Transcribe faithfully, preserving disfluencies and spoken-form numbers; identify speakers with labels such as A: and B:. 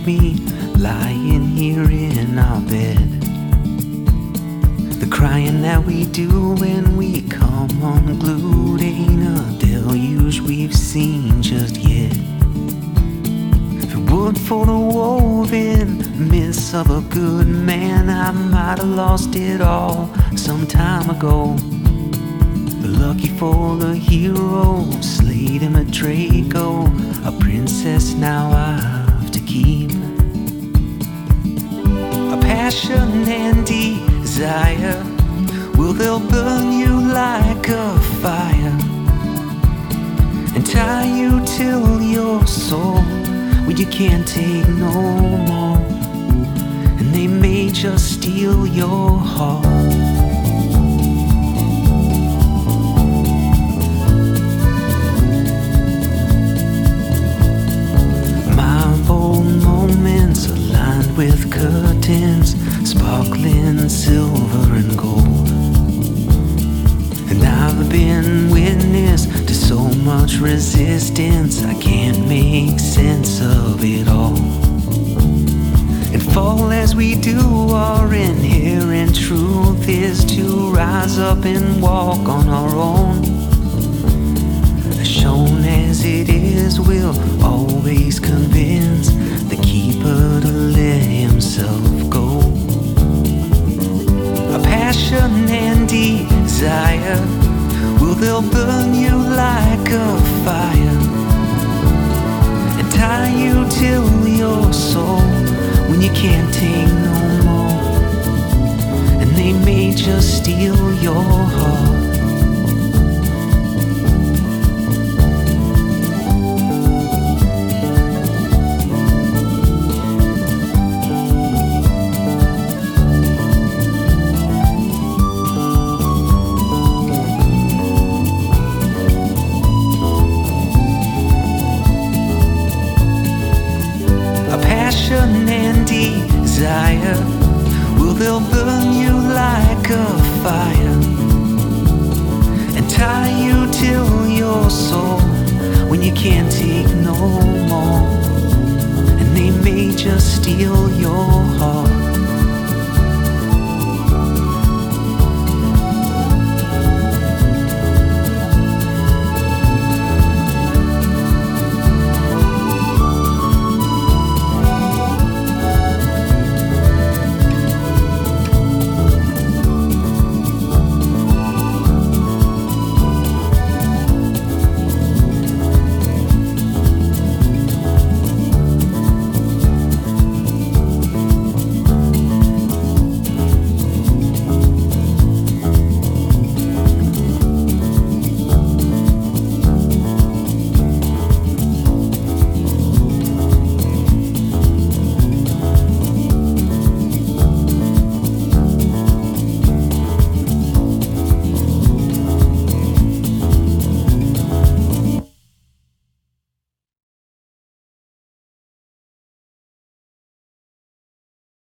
A: like me, lying here in our bed. The crying that we do when we come unglued ain't a deluge we've seen just yet. If it weren't for the woven myths of a good man, I might have lost it all some time ago. But lucky for the hero, slayed him a Draco, a princess now I have to keep. A passion and desire, well, they'll burn you like a fire and tie you till your soul when you can't take no more. And they may just steal your heart. With curtains sparkling silver and gold, and I've been witness to so much resistance I can't make sense of it all. And fall as we do, our inherent truth is to rise up and walk on our own. Shown as it is, will always convince the keeper to let himself go. A passion and desire, well, they'll burn you like a fire and tie you till your soul when you can't take no more. And they may just steal your heart. And desire, well, they'll burn you like a fire and tie you till your soul when you can't take no more. And they may just steal